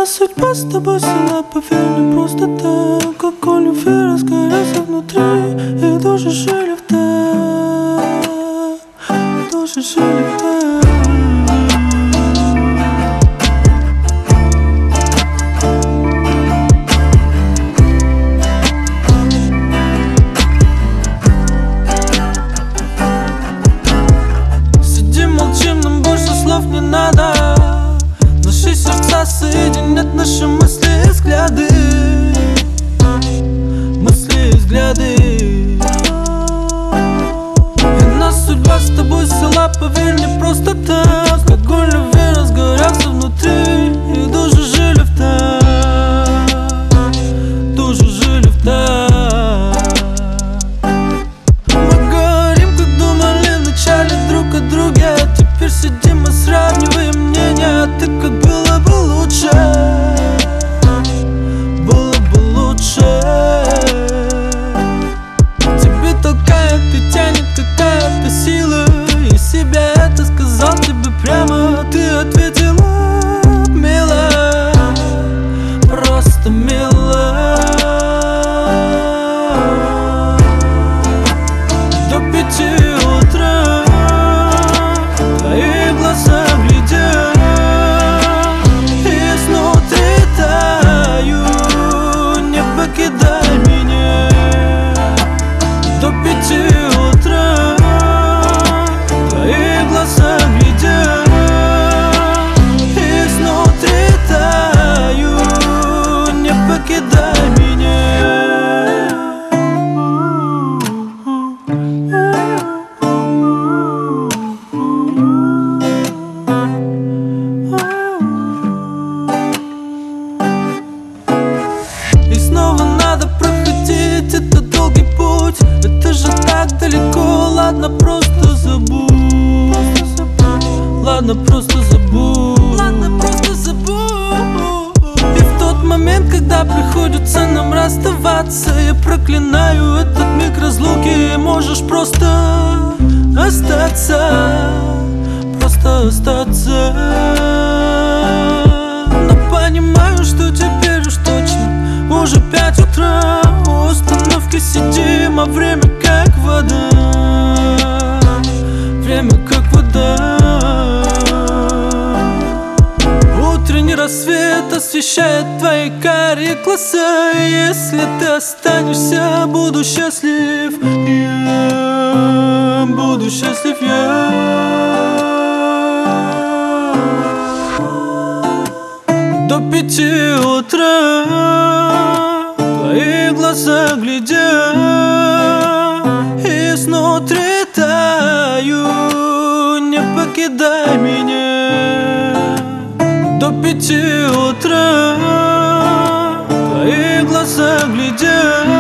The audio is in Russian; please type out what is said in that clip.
нас судьба с тобой села, поверь, не просто так. Как Оливер разгорелся внутри, и души жили в так, души жили в так. Не надо. Наши сердца соединят наши мысли и взгляды. Мысли и взгляды. И нас судьба с тобой свела, поверь, не просто так. Как Оливер разгорелся внутри, и души жили в так, души жили в так. Мы говорим, как думали вначале друг о друге, а теперь сидим и сравниваем мнения. А ты как было бы лучше, было бы лучше. Тебе толкает и тянет какая-то сила, и себя это сказал тебе прямо. Ты ответила мило, просто мило. До 5 утра твои глаза глядят, и изнутри таю. Не покидай меня. До 5 утра твои глаза глядят, и изнутри таю. Не покидай меня. И снова надо проходить этот долгий путь. Это же так далеко. Ладно, просто забудь. Ладно, просто забудь. Ладно, просто забудь. И в тот момент, когда приходится нам расставаться, я проклинаю этот миг разлуки. Можешь просто остаться, просто остаться. Но понимаю, что теперь уж точно уже 5 утра. У остановки сидим, а время как вода. Время как вода. Утренний рассвет освещает твои карие глаза. Если ты останешься, буду счастлив. Я буду счастлив, До 5 утра твои глаза глядят, и изнутри таю. Не покидай меня. До 5 утра твои глаза глядят,